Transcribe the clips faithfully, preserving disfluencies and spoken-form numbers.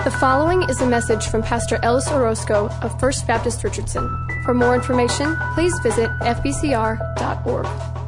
The following is a message from Pastor Ellis Orozco of First Baptist Richardson. For more information, please visit f b c r dot org.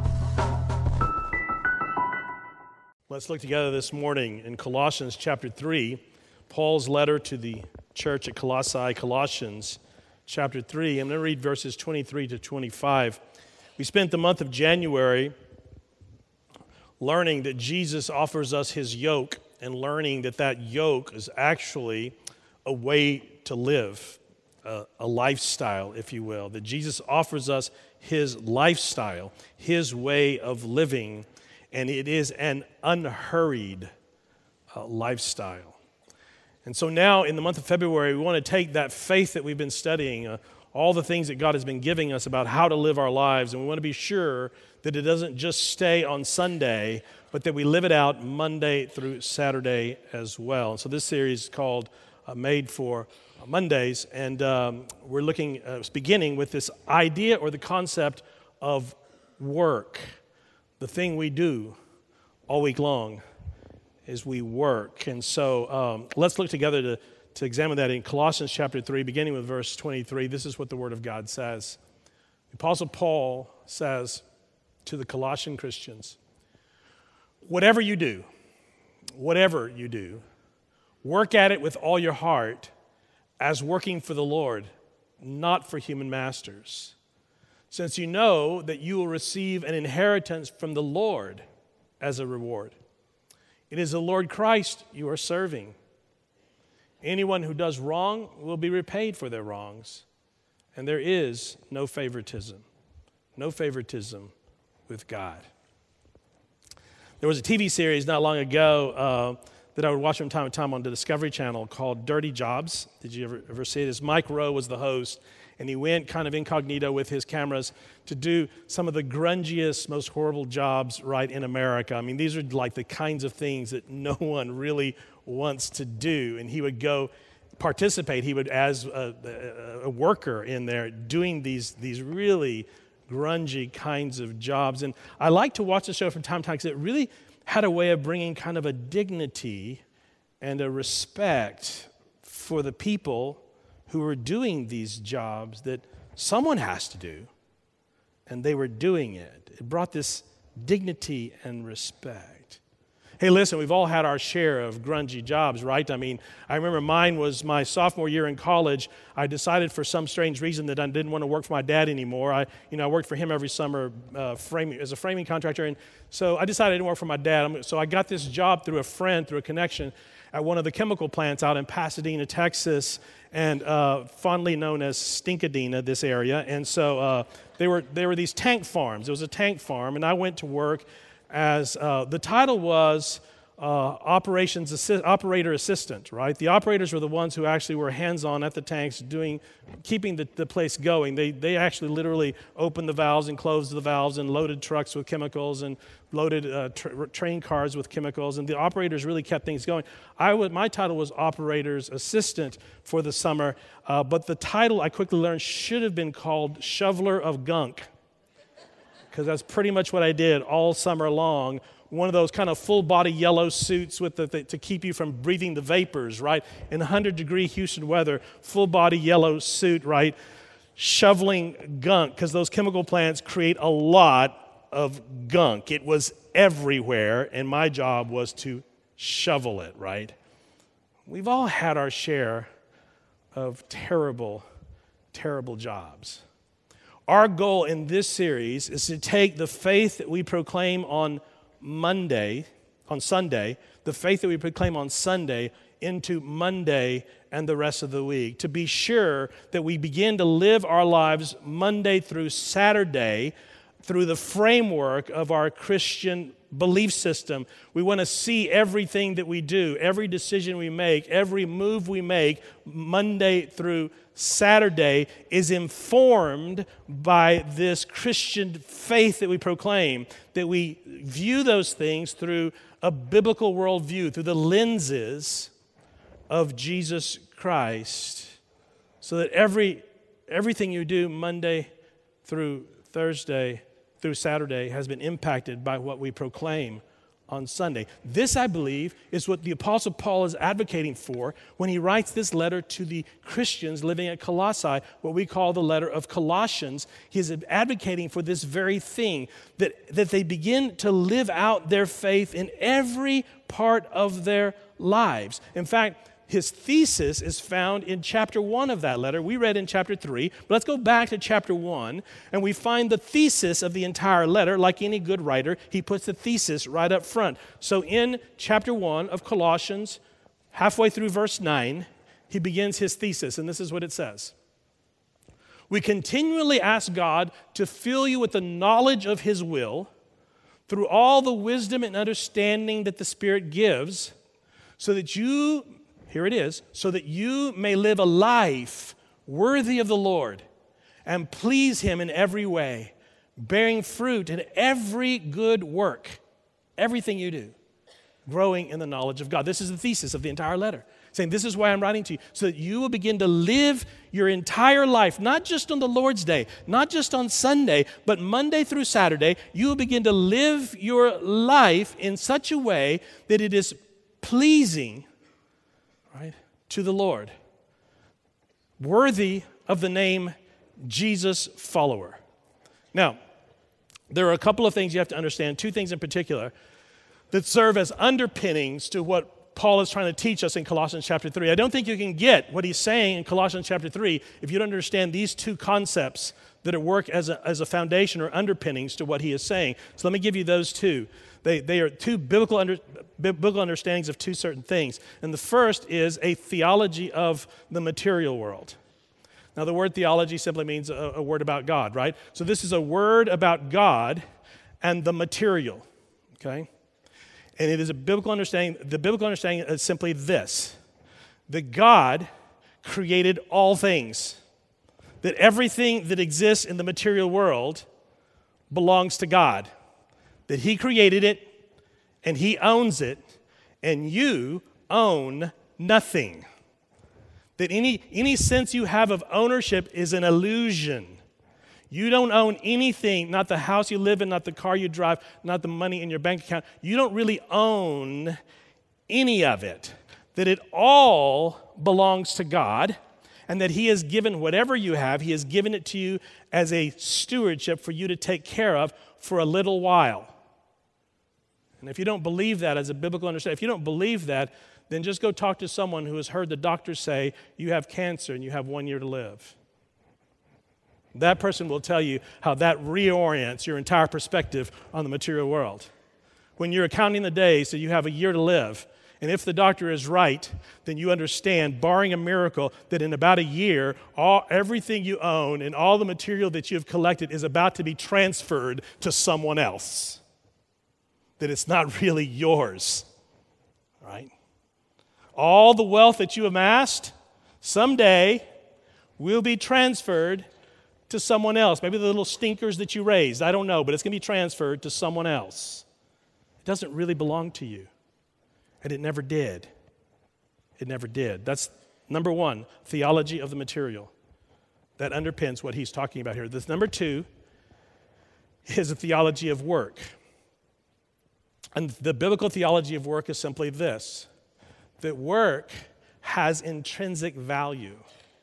Let's look together this morning in Colossians chapter three, Paul's letter to the church at Colossae, Colossians chapter three. I'm going to read verses twenty-three to twenty-five. We spent the month of January learning that Jesus offers us his yoke and learning that that yoke is actually a way to live, a, a lifestyle, if you will. That Jesus offers us his lifestyle, his way of living, and it is an unhurried uh, lifestyle. And so now in the month of February, we want to take that faith that we've been studying, uh, all the things that God has been giving us about how to live our lives, and we want to be sure that it doesn't just stay on Sunday, but that we live it out Monday through Saturday as well. And so this series is called uh, Made for Mondays, and um, we're looking, uh, beginning with this idea or the concept of work. The thing we do all week long is we work. And so um, let's look together to, to examine that in Colossians chapter three, beginning with verse twenty-three. This is what the Word of God says. The Apostle Paul says to the Colossian Christians, whatever you do, whatever you do, work at it with all your heart as working for the Lord, not for human masters, since you know that you will receive an inheritance from the Lord as a reward. It is the Lord Christ you are serving. Anyone who does wrong will be repaid for their wrongs, and there is no favoritism, no favoritism with God. There was a T V series not long ago uh, that I would watch from time to time on the Discovery Channel called Dirty Jobs. Did you ever, ever see this? Mike Rowe was the host, and he went kind of incognito with his cameras to do some of the grungiest, most horrible jobs right in America. I mean, these are like the kinds of things that no one really wants to do, and he would go participate. He would, as a, a, a worker in there, doing these, these really grungy kinds of jobs. And I like to watch the show from time to time because it really had a way of bringing kind of a dignity and a respect for the people who were doing these jobs that someone has to do, and they were doing it. It brought this dignity and respect. Hey, listen, we've all had our share of grungy jobs, right? I mean, I remember mine was my sophomore year in college. I decided for some strange reason that I didn't want to work for my dad anymore. I, you know, I worked for him every summer uh, framing, as a framing contractor, and so I decided I didn't work for my dad. So I got this job through a friend, through a connection, at one of the chemical plants out in Pasadena, Texas, and uh, fondly known as Stinkadena, this area. And so uh, they were they were these tank farms. It was a tank farm, and I went to work as uh, the title was uh, operations assi- operator assistant. Right, the operators were the ones who actually were hands-on at the tanks, doing keeping the, the place going. They they actually literally opened the valves and closed the valves and loaded trucks with chemicals and loaded uh, tra- train cars with chemicals, and the operators really kept things going. I was, my title was operator's assistant for the summer, uh, but the title I quickly learned should have been called shoveler of gunk, because that's pretty much what I did all summer long. One of those kind of full-body yellow suits with the, the, to keep you from breathing the vapors, right? In one hundred degree Houston weather, full-body yellow suit, right? Shoveling gunk, because those chemical plants create a lot of gunk. It was everywhere, and my job was to shovel it, right? We've all had our share of terrible, terrible jobs. Our goal in this series is to take the faith that we proclaim on Monday, on Sunday, the faith that we proclaim on Sunday into Monday and the rest of the week, to be sure that we begin to live our lives Monday through Saturday through the framework of our Christian belief system. We want to see everything that we do, every decision we make, every move we make, Monday through Saturday, is informed by this Christian faith that we proclaim, that we view those things through a biblical worldview, through the lenses of Jesus Christ, so that every everything you do Monday through Thursday through Saturday has been impacted by what we proclaim on Sunday. This, I believe, is what the Apostle Paul is advocating for when he writes this letter to the Christians living at Colossae, what we call the letter of Colossians. He is advocating for this very thing, that, that they begin to live out their faith in every part of their lives. In fact, his thesis is found in chapter one of that letter. We read in chapter three, but let's go back to chapter one, and we find the thesis of the entire letter. Like any good writer, he puts the thesis right up front. So in chapter one of Colossians, halfway through verse nine, he begins his thesis, and this is what it says. We continually ask God to fill you with the knowledge of his will through all the wisdom and understanding that the Spirit gives, so that you Here it is, so that you may live a life worthy of the Lord and please him in every way, bearing fruit in every good work, everything you do, growing in the knowledge of God. This is the thesis of the entire letter, saying this is why I'm writing to you, so that you will begin to live your entire life, not just on the Lord's Day, not just on Sunday, but Monday through Saturday. You will begin to live your life in such a way that it is pleasing, right, to the Lord, worthy of the name Jesus follower. Now, there are a couple of things you have to understand, two things in particular, that serve as underpinnings to what Paul is trying to teach us in Colossians chapter three. I don't think you can get what he's saying in Colossians chapter three if you don't understand these two concepts that work as a, as a foundation or underpinnings to what he is saying. So let me give you those two. They, they are two biblical, under, biblical understandings of two certain things. And the first is a theology of the material world. Now, the word theology simply means a, a word about God, right? So this is a word about God and the material, okay? And it is a biblical understanding. The biblical understanding is simply this, that God created all things, that everything that exists in the material world belongs to God, that he created it and he owns it, and you own nothing. That any, any sense you have of ownership is an illusion. You don't own anything, not the house you live in, not the car you drive, not the money in your bank account. You don't really own any of it. That it all belongs to God, and that he has given whatever you have, he has given it to you as a stewardship for you to take care of for a little while. And if you don't believe that as a biblical understanding, if you don't believe that, then just go talk to someone who has heard the doctor say, you have cancer and you have one year to live. That person will tell you how that reorients your entire perspective on the material world. When you're counting the days, so you have a year to live, and if the doctor is right, then you understand, barring a miracle, that in about a year, all, everything you own and all the material that you have collected is about to be transferred to someone else. That it's not really yours, right? All the wealth that you amassed someday will be transferred to someone else. Maybe the little stinkers that you raised, I don't know, but it's going to be transferred to someone else. It doesn't really belong to you, and it never did. It never did. That's number one, theology of the material. That underpins what he's talking about here. This number two is a theology of work. And the biblical theology of work is simply this, that work has intrinsic value.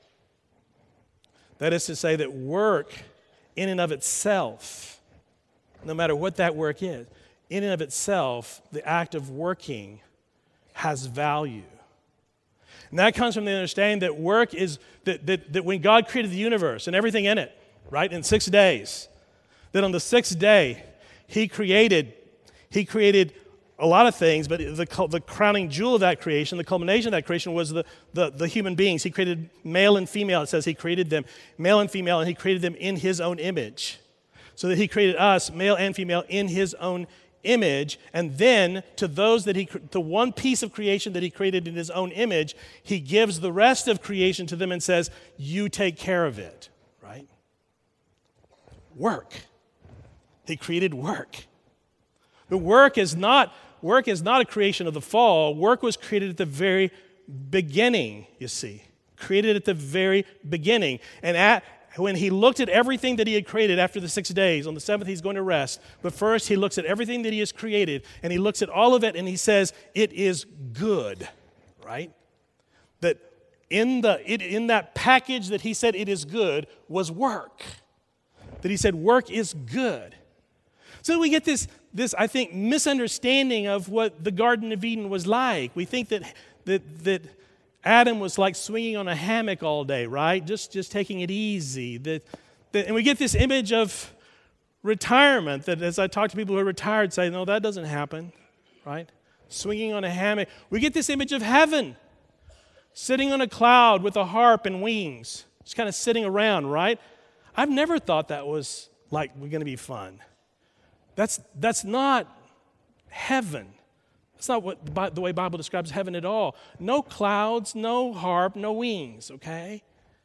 That is to say that work in and of itself, no matter what that work is, in and of itself, the act of working has value. And that comes from the understanding that work is, that, that, that when God created the universe and everything in it, right, in six days, that on the sixth day, he created He created a lot of things, but the, the crowning jewel of that creation, the culmination of that creation was the, the, the human beings. He created male and female. It says he created them, male and female, and he created them in his own image. So that he created us, male and female, in his own image. And then to those that he, to one piece of creation that he created in his own image, he gives the rest of creation to them and says, you take care of it, right? Work. He created work. But work is not work is not a creation of the fall. Work was created at the very beginning, you see. Created at the very beginning. And at when he looked at everything that he had created after the six days, on the seventh he's going to rest. But first he looks at everything that he has created, and he looks at all of it, and he says, it is good, right? That in the it, in that package that he said it is good was work. That he said work is good. So we get this, this I think, misunderstanding of what the Garden of Eden was like. We think that that that Adam was like swinging on a hammock all day, right? Just, just taking it easy. That, that, and we get this image of retirement that as I talk to people who are retired say, no, that doesn't happen, right? Swinging on a hammock. We get this image of heaven, sitting on a cloud with a harp and wings, just kind of sitting around, right? I've never thought that was like we're going to be fun. That's, that's not heaven. That's not what the, the way Bible describes heaven at all. No clouds, no harp, no wings, okay?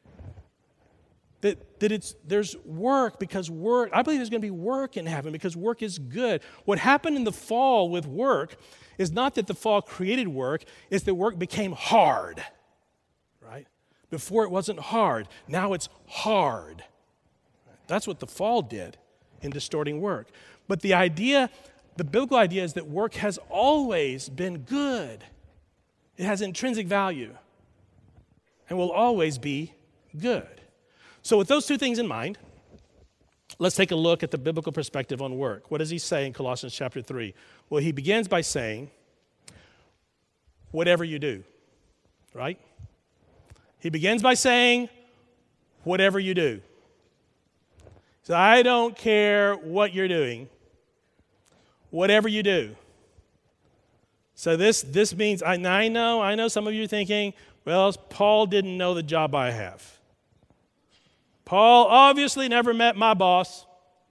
That, that it's there's work because work, I believe there's going to be work in heaven because work is good. What happened in the fall with work is not that the fall created work, it's that work became hard, right? Before it wasn't hard, now it's hard. That's what the fall did in distorting work. But the idea, the biblical idea is that work has always been good. It has intrinsic value and will always be good. So with those two things in mind, let's take a look at the biblical perspective on work. What does he say in Colossians chapter three? Well, he begins by saying, whatever you do, right? He begins by saying, whatever you do. So I don't care what you're doing, whatever you do. So this, this means, I, I know, I know some of you are thinking, well, Paul didn't know the job I have. Paul obviously never met my boss.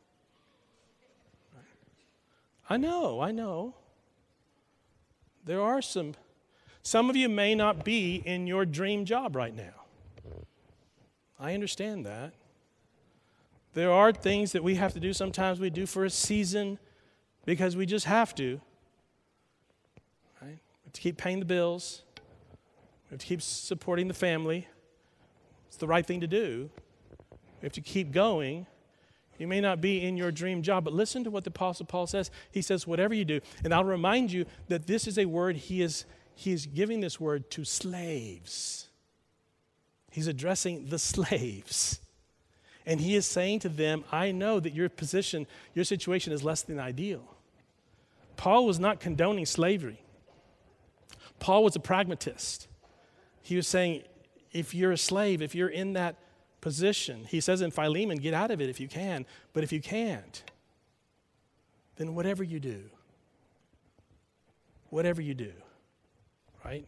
I know, I know. There are some, some of you may not be in your dream job right now. I understand that. There are things that we have to do sometimes we do for a season because we just have to. Right? We have to keep paying the bills. We have to keep supporting the family. It's the right thing to do. We have to keep going. You may not be in your dream job, but listen to what the Apostle Paul says. He says, whatever you do. And I'll remind you that this is a word, he is, he is giving this word to slaves. He's addressing the slaves. And he is saying to them, I know that your position, your situation is less than ideal. Paul was not condoning slavery. Paul was a pragmatist. He was saying, if you're a slave, if you're in that position, he says in Philemon, get out of it if you can. But if you can't, then whatever you do, whatever you do, right?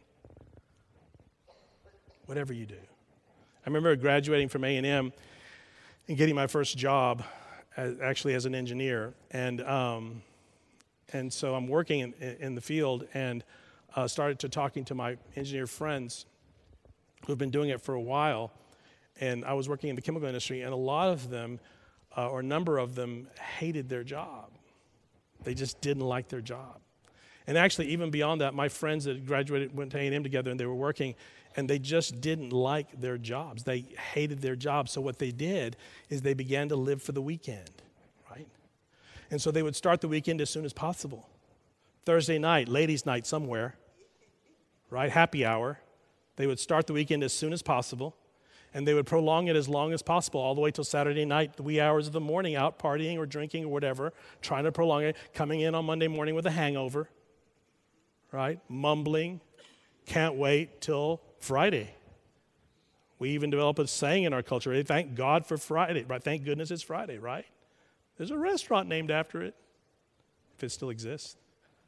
Whatever you do. I remember graduating from A and M and getting my first job, as, actually as an engineer, and um, and so I'm working in, in the field, and uh, started to talking to my engineer friends who've been doing it for a while, and I was working in the chemical industry, and a lot of them, uh, or a number of them, hated their job. They just didn't like their job. And actually, even beyond that, my friends that graduated went to A and M together, and they were working, and they just didn't like their jobs. They hated their jobs. So what they did is they began to live for the weekend, right? And so they would start the weekend as soon as possible. Thursday night, ladies' night somewhere, right? Happy hour. They would start the weekend as soon as possible, and they would prolong it as long as possible, all the way till Saturday night, the wee hours of the morning, out partying or drinking or whatever, trying to prolong it, coming in on Monday morning with a hangover, right? Mumbling, can't wait till Friday. We even develop a saying in our culture, thank God for Friday, right? Thank goodness it's Friday, right? There's a restaurant named after it, if it still exists.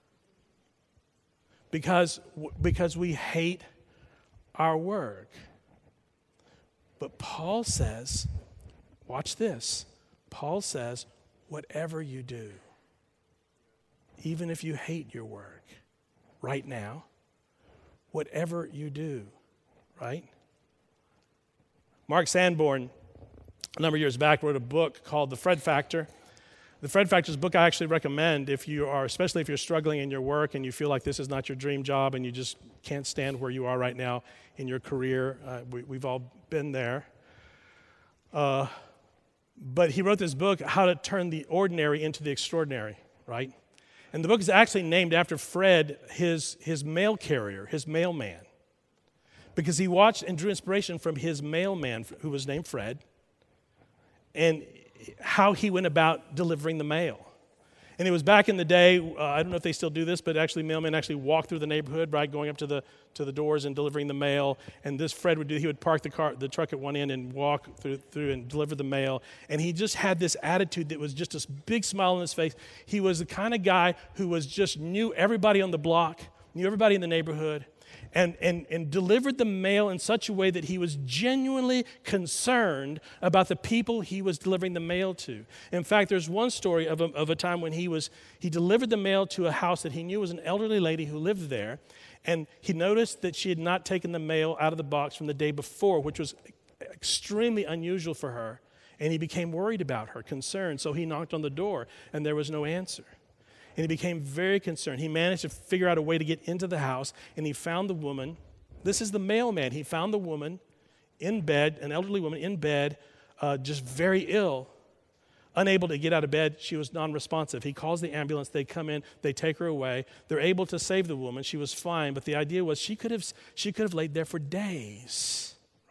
Because, because we hate our work. But Paul says, watch this, Paul says, whatever you do, even if you hate your work right now, whatever you do, right? Mark Sanborn, a number of years back, wrote a book called The Fred Factor. The Fred Factor is a book I actually recommend if you are, especially if you're struggling in your work and you feel like this is not your dream job and you just can't stand where you are right now in your career. Uh, we, we've all been there. Uh, but he wrote this book, How to Turn the Ordinary into the Extraordinary, right? And the book is actually named after Fred, his, his mail carrier, his mailman, because he watched and drew inspiration from his mailman, who was named Fred, and how he went about delivering the mail. And it was back in the day, uh, I don't know if they still do this, but actually mailmen actually walked through the neighborhood, right, going up to the to the doors and delivering the mail. And this Fred would do, he would park the car, the truck at one end and walk through, through and deliver the mail. And he just had this attitude that was just this big smile on his face. He was the kind of guy who was just knew everybody on the block, knew everybody in the neighborhood, and, and, and delivered the mail in such a way that he was genuinely concerned about the people he was delivering the mail to. In fact, there's one story of a, of a time when he was he delivered the mail to a house that he knew was an elderly lady who lived there, and he noticed that she had not taken the mail out of the box from the day before, which was extremely unusual for her, and he became worried about her, concerned, so he knocked on the door, and there was no answer. And he became very concerned. He managed to figure out a way to get into the house, and he found the woman. This is the mailman. He found the woman in bed, an elderly woman in bed, uh, just very ill, unable to get out of bed. She was non-responsive. He calls the ambulance. They come in. They take her away. They're able to save the woman. She was fine, but the idea was she could have she could have laid there for days.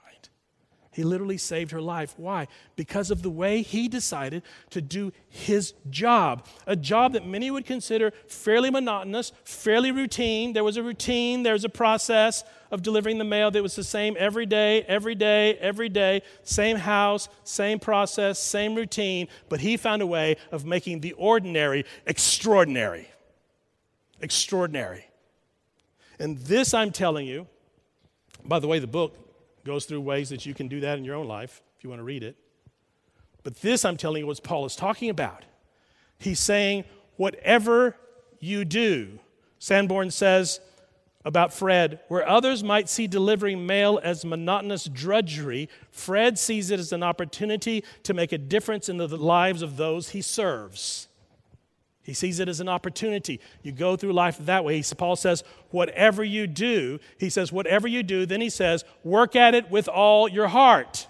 He literally saved her life. Why? Because of the way he decided to do his job. A job that many would consider fairly monotonous, fairly routine. There was a routine, there was a process of delivering the mail that was the same every day, every day, every day. Same house, same process, same routine. But he found a way of making the ordinary extraordinary. Extraordinary. And this, I'm telling you, by the way, the book goes through ways that you can do that in your own life if you want to read it. But this, I'm telling you, what Paul is talking about. He's saying, whatever you do, Sanborn says about Fred, where others might see delivering mail as monotonous drudgery, Fred sees it as an opportunity to make a difference in the lives of those he serves. He sees it as an opportunity. You go through life that way. He, Paul says, whatever you do, he says, whatever you do, then he says, work at it with all your heart.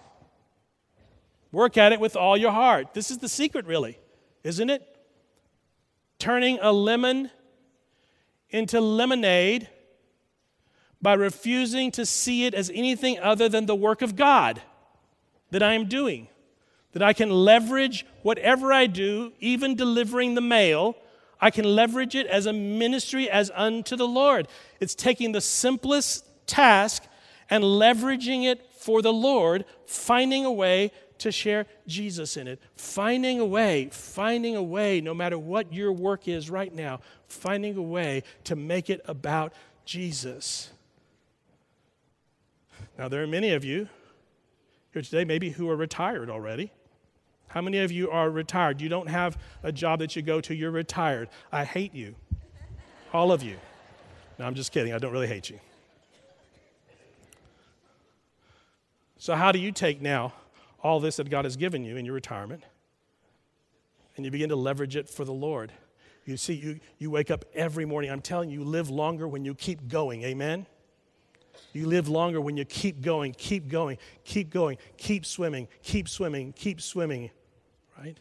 Work at it with all your heart. This is the secret, really, isn't it? Turning a lemon into lemonade by refusing to see it as anything other than the work of God that I am doing. That I can leverage whatever I do, even delivering the mail, I can leverage it as a ministry as unto the Lord. It's taking the simplest task and leveraging it for the Lord, finding a way to share Jesus in it. Finding a way, finding a way, no matter what your work is right now, finding a way to make it about Jesus. Now, there are many of you here today, maybe who are retired already. How many of you are retired? You don't have a job that you go to, you're retired. I hate you. All of you. No, I'm just kidding. I don't really hate you. So how do you take now all this that God has given you in your retirement and you begin to leverage it for the Lord? You see, you, you wake up every morning. I'm telling you, you live longer when you keep going. Amen? You live longer when you keep going, keep going, keep going, keep swimming, keep swimming, keep swimming, right?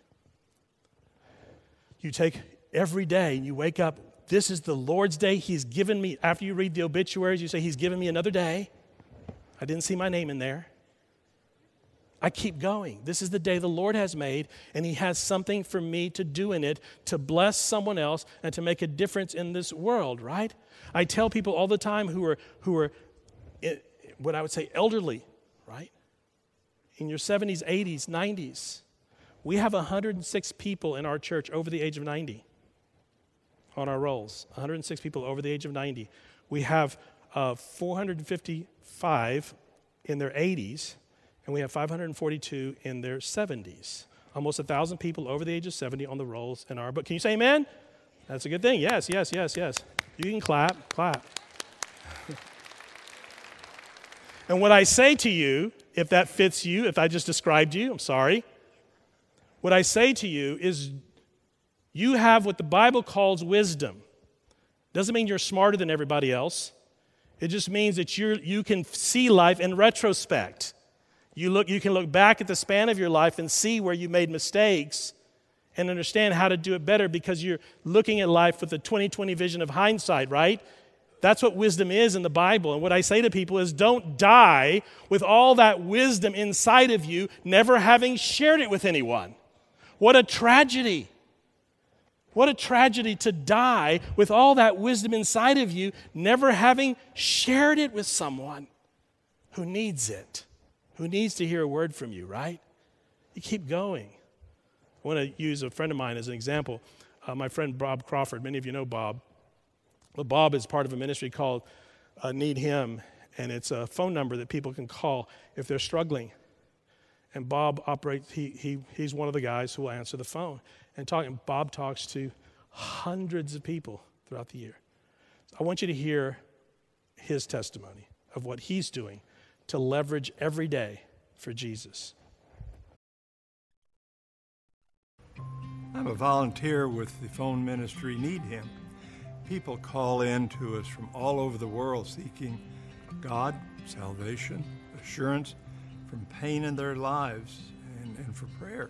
You take every day and you wake up, this is the Lord's day. He's given me, after you read the obituaries, you say, He's given me another day. I didn't see my name in there. I keep going. This is the day the Lord has made, and He has something for me to do in it, to bless someone else and to make a difference in this world, right? I tell people all the time who are who are It, what I would say elderly, right? In your seventies, eighties, nineties. We have one hundred six people in our church over the age of ninety on our rolls. one hundred six people over the age of ninety. We have uh, four hundred fifty-five in their eighties, and we have five hundred forty-two in their seventies. Almost one thousand people over the age of seventy on the rolls in our book. Can you say amen? That's a good thing. Yes, yes, yes, yes. You can clap, clap. And what I say to you, if that fits you, if I just described you, I'm sorry. What I say to you is you have what the Bible calls wisdom. Doesn't mean you're smarter than everybody else. It just means that you you can see life in retrospect. You look, you can look back at the span of your life and see where you made mistakes and understand how to do it better because you're looking at life with the twenty twenty vision of hindsight, right? That's what wisdom is in the Bible. And what I say to people is don't die with all that wisdom inside of you, never having shared it with anyone. What a tragedy. What a tragedy to die with all that wisdom inside of you, never having shared it with someone who needs it, who needs to hear a word from you, right? You keep going. I want to use a friend of mine as an example. Uh, my friend Bob Crawford, many of you know Bob. Well, Bob is part of a ministry called uh, Need Him, and it's a phone number that people can call if they're struggling. And Bob operates, he, he, he's one of the guys who will answer the phone. And talking, Bob talks to hundreds of people throughout the year. I want you to hear his testimony of what he's doing to leverage every day for Jesus. I'm a volunteer with the phone ministry Need Him. People call in to us from all over the world seeking God, salvation, assurance from pain in their lives, and, and for prayer.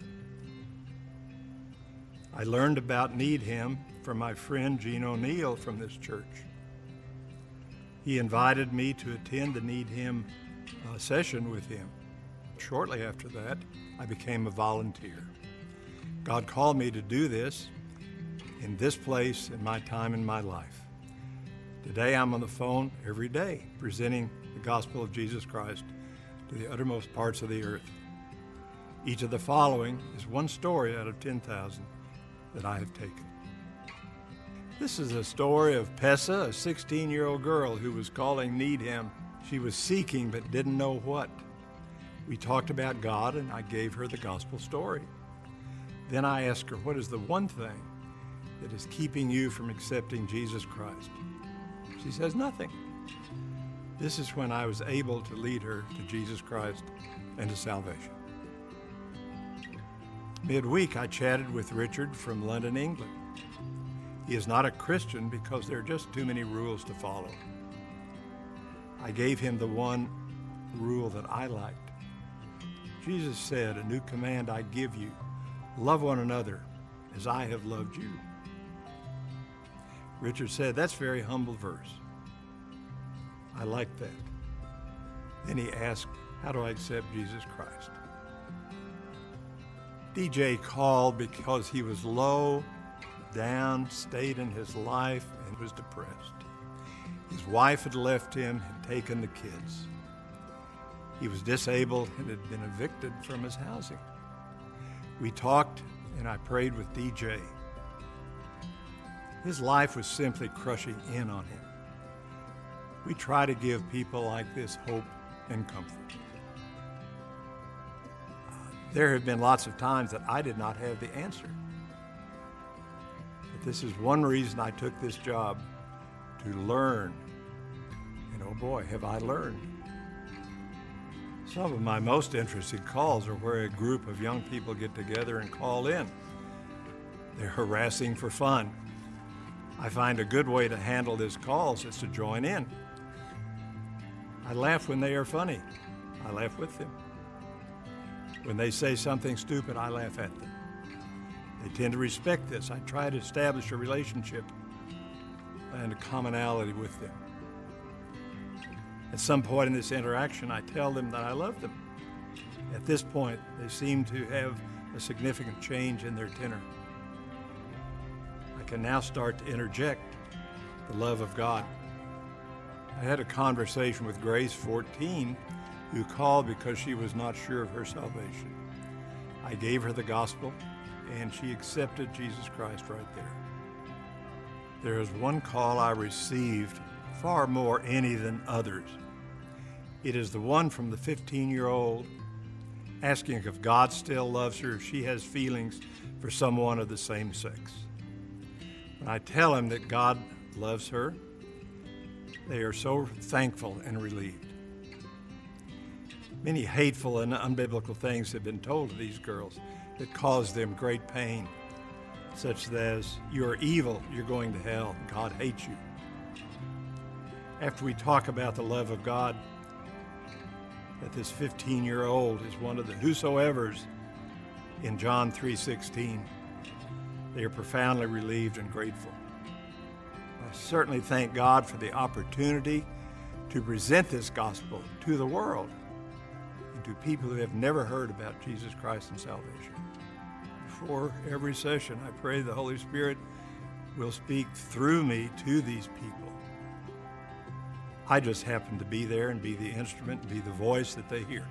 I learned about Need Him from my friend Gene O'Neill from this church. He invited me to attend the Need Him uh, session with him. Shortly after that, I became a volunteer. God called me to do this in this place in my time in my life. Today I'm on the phone every day presenting the gospel of Jesus Christ to the uttermost parts of the earth. Each of the following is one story out of ten thousand that I have taken. This is a story of Pessa, a sixteen-year-old girl who was calling Need Him. She was seeking but didn't know what. We talked about God and I gave her the gospel story. Then I asked her, what is the one thing that is keeping you from accepting Jesus Christ? She says, nothing. This is when I was able to lead her to Jesus Christ and to salvation. Midweek, I chatted with Richard from London, England. He is not a Christian because there are just too many rules to follow. I gave him the one rule that I liked. Jesus said, a new command I give you, love one another as I have loved you. Richard said, that's a very humble verse. I like that. Then he asked, how do I accept Jesus Christ? D J called because he was low, down, state in his life, and was depressed. His wife had left him and taken the kids. He was disabled and had been evicted from his housing. We talked and I prayed with D J. His life was simply crushing in on him. We try to give people like this hope and comfort. Uh, there have been lots of times that I did not have the answer. But this is one reason I took this job, to learn. And oh boy, have I learned. Some of my most interesting calls are where a group of young people get together and call in. They're harassing for fun. I find a good way to handle these calls is to join in. I laugh when they are funny. I laugh with them. When they say something stupid, I laugh at them. They tend to respect this. I try to establish a relationship and a commonality with them. At some point in this interaction, I tell them that I love them. At this point, they seem to have a significant change in their tenor. I can now start to interject the love of God. I had a conversation with Grace, fourteen, who called because she was not sure of her salvation. I gave her the gospel, and she accepted Jesus Christ right there. There is one call I received far more any than others. It is the one from the fifteen-year-old asking if God still loves her, if she has feelings for someone of the same sex. When I tell him that God loves her, they are so thankful and relieved. Many hateful and unbiblical things have been told to these girls that cause them great pain, such as, you are evil, you're going to hell, God hates you. After we talk about the love of God, that this fifteen-year-old is one of the whosoevers in John three sixteen. They are profoundly relieved and grateful. I certainly thank God for the opportunity to present this gospel to the world and to people who have never heard about Jesus Christ and salvation. Before every session, I pray the Holy Spirit will speak through me to these people. I just happen to be there and be the instrument and be the voice that they hear.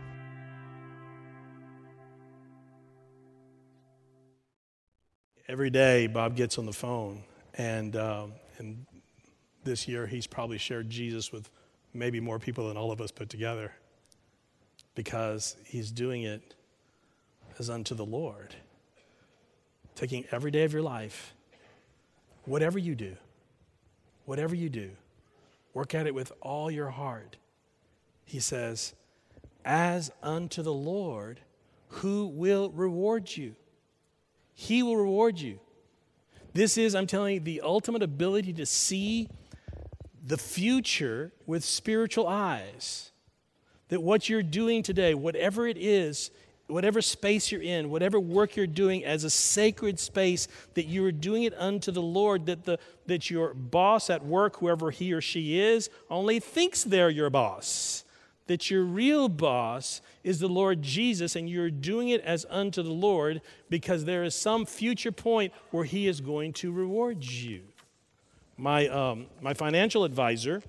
Every day, Bob gets on the phone, and um, and this year he's probably shared Jesus with maybe more people than all of us put together, because he's doing it as unto the Lord. Taking every day of your life, whatever you do, whatever you do, work at it with all your heart. He says, as unto the Lord, who will reward you. He will reward you. This is, I'm telling you, the ultimate ability to see the future with spiritual eyes. That what you're doing today, whatever it is, whatever space you're in, whatever work you're doing as a sacred space, that you are doing it unto the Lord, that the that your boss at work, whoever he or she is, only thinks they're your boss. That your real boss is the Lord Jesus, and you're doing it as unto the Lord because there is some future point where he is going to reward you. My, um, my financial advisor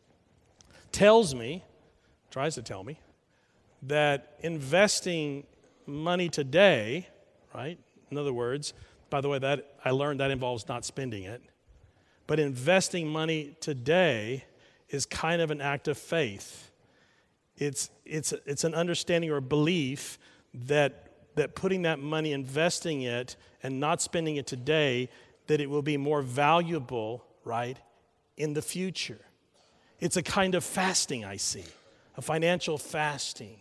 tells me, tries to tell me, that investing money today, right? In other words, by the way, that I learned that involves not spending it, but investing money today is kind of an act of faith. It's it's it's an understanding or a belief that that putting that money, investing it, and not spending it today, that it will be more valuable, right, in the future. It's a kind of fasting, I see, a financial fasting,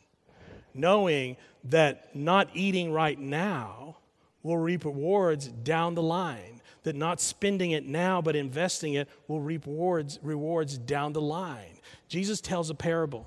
knowing that not eating right now will reap rewards down the line, that not spending it now but investing it will reap rewards, rewards down the line. Jesus tells a parable.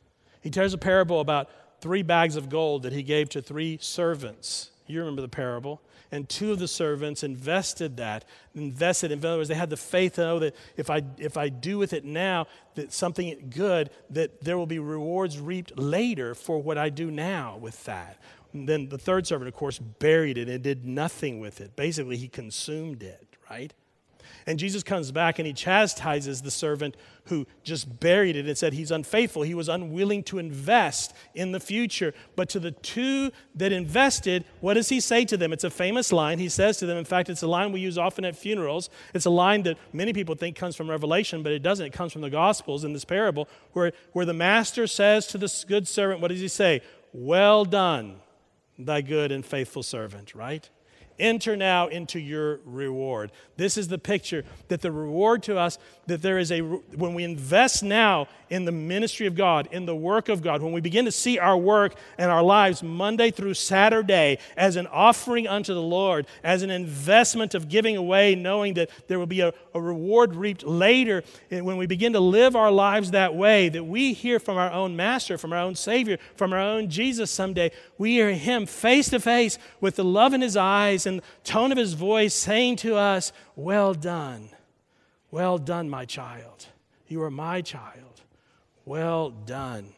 He tells a parable about three bags of gold that he gave to three servants. You remember the parable. And two of the servants invested that, invested. In other words, they had the faith to know that if I if I do with it now, that something good, that there will be rewards reaped later for what I do now with that. And then the third servant, of course, buried it and did nothing with it. Basically, he consumed it, right? And Jesus comes back and he chastises the servant who just buried it and said he's unfaithful. He was unwilling to invest in the future. But to the two that invested, what does he say to them? It's a famous line. He says to them, in fact, it's a line we use often at funerals. It's a line that many people think comes from Revelation, but it doesn't. It comes from the Gospels in this parable where, where the master says to the good servant, what does he say? Well done, thy good and faithful servant, right? Enter now into your reward. This is the picture that the reward to us, that there is a, when we invest now in the ministry of God, in the work of God, when we begin to see our work and our lives Monday through Saturday as an offering unto the Lord, as an investment of giving away, knowing that there will be a, a reward reaped later, when we begin to live our lives that way, that we hear from our own Master, from our own Savior, from our own Jesus someday, we hear Him face to face with the love in His eyes and tone of His voice saying to us, well done, well done, my child. You are my child. Well done.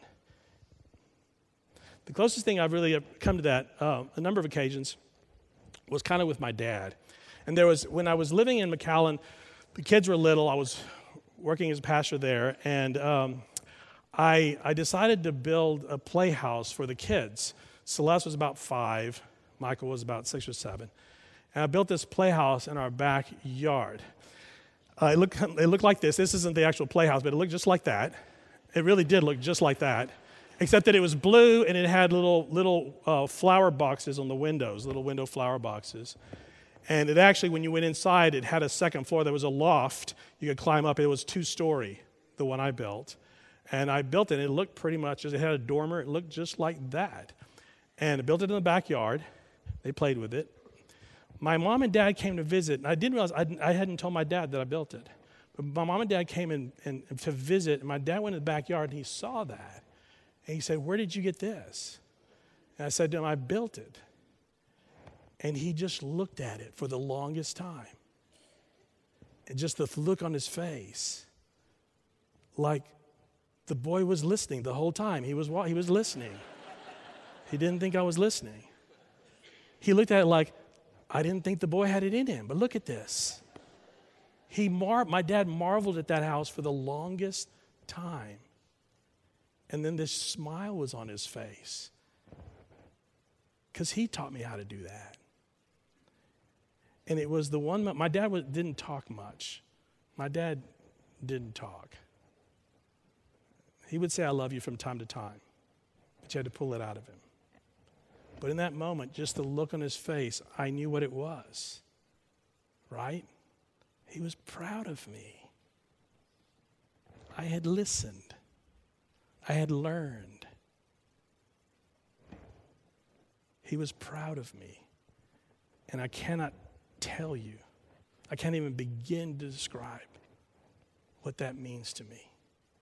The closest thing I've really come to that, uh, a number of occasions, was kind of with my dad. And there was, when I was living in McAllen, the kids were little. I was working as a pastor there, and um, I, I decided to build a playhouse for the kids. Celeste was about five. Michael was about six or seven. And I built this playhouse in our backyard. Uh, it, looked, it looked like this. This isn't the actual playhouse, but it looked just like that. It really did look just like that, except that it was blue and it had little little uh, flower boxes on the windows, little window flower boxes. And it actually, when you went inside, it had a second floor. There was a loft. You could climb up. It was two-story, the one I built. And I built it, and it looked pretty much, it had a dormer. It looked just like that. And I built it in the backyard. They played with it. My mom and dad came to visit, and I didn't realize, I, I hadn't told my dad that I built it. But my mom and dad came in, in to visit, and my dad went in the backyard, and he saw that. And he said, where did you get this? And I said to him, I built it. And he just looked at it for the longest time. And just the look on his face, like the boy was listening the whole time. He was, he was listening. He didn't think I was listening. He looked at it like, I didn't think the boy had it in him, but look at this. He mar- my dad marveled at that house for the longest time. And then this smile was on his face because he taught me how to do that. And it was the one, my dad was, didn't talk much. My dad didn't talk. He would say, I love you from time to time, but you had to pull it out of him. But in that moment, just the look on his face, I knew what it was, right? He was proud of me. I had listened. I had learned. He was proud of me. And I cannot tell you, I can't even begin to describe what that means to me.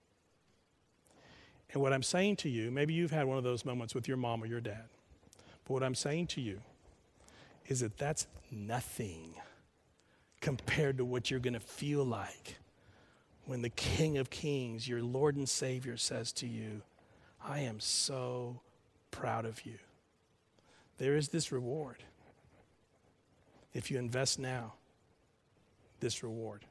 And what I'm saying to you, maybe you've had one of those moments with your mom or your dad, but what I'm saying to you is that that's nothing compared to what you're going to feel like when the King of Kings, your Lord and Savior, says to you, I am so proud of you. There is this reward. If you invest now, this reward.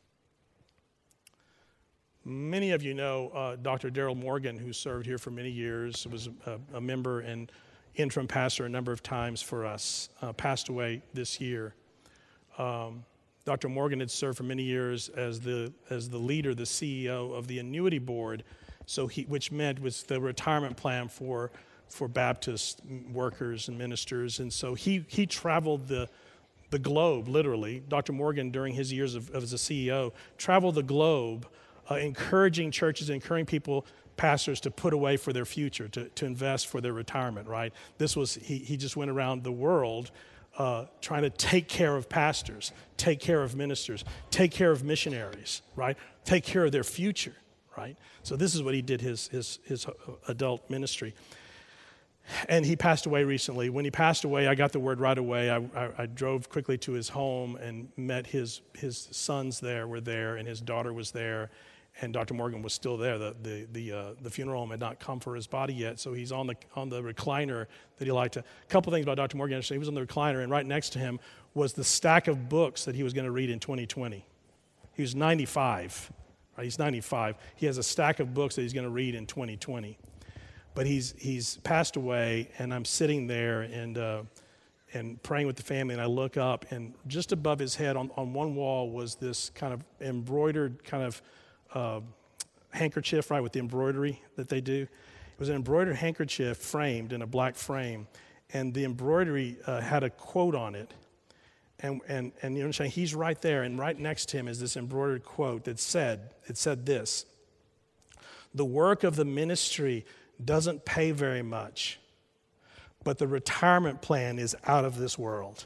Many of you know uh, Doctor Daryl Morgan, who served here for many years, was a, a member and interim pastor a number of times for us, uh, passed away this year. Um, Doctor Morgan had served for many years as the as the leader, the C E O of the annuity board, so he, which meant was the retirement plan for for Baptist workers and ministers, and so he he traveled the the globe, literally. Doctor Morgan, during his years of, of as a C E O, traveled the globe, uh, encouraging churches, encouraging people, pastors, to put away for their future, to, to invest for their retirement, right? This was, he, he just went around the world uh, trying to take care of pastors, take care of ministers, take care of missionaries, right? Take care of their future, right? So this is what he did his, his, his adult ministry. And he passed away recently. When he passed away, I got the word right away. I, I, I drove quickly to his home and met his his sons there, were there, and his daughter was there, and Doctor Morgan was still there. The the the, uh, the funeral home had not come for his body yet, so he's on the on the recliner that he liked to. A couple things about Doctor Morgan. He was on the recliner, and right next to him was the stack of books that he was going to read in twenty twenty. He was ninety-five. Right? He's ninety-five. He has a stack of books that he's going to read in twenty twenty. But he's he's passed away, and I'm sitting there and uh, and praying with the family, and I look up, and just above his head on, on one wall was this kind of embroidered kind of uh, handkerchief, right, with the embroidery that they do. It was an embroidered handkerchief framed in a black frame, and the embroidery uh, had a quote on it. And and and you know what I'm saying? He's right there, and right next to him is this embroidered quote that said, it said this: "The work of the ministry doesn't pay very much, but the retirement plan is out of this world."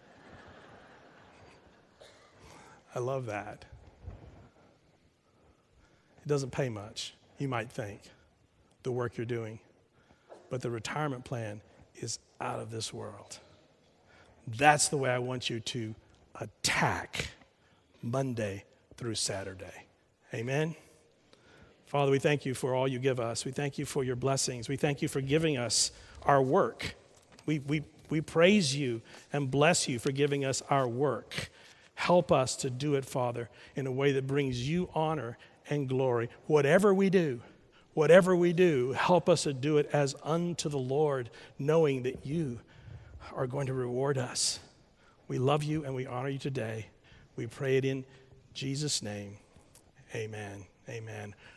I love that. It doesn't pay much, you might think, the work you're doing, but the retirement plan is out of this world. That's the way I want you to attack Monday through Saturday. Amen? Father, we thank you for all you give us. We thank you for your blessings. We thank you for giving us our work. We, we, we praise you and bless you for giving us our work. Help us to do it, Father, in a way that brings you honor and glory. Whatever we do, whatever we do, help us to do it as unto the Lord, knowing that you are going to reward us. We love you and we honor you today. We pray it in Jesus' name. Amen. Amen.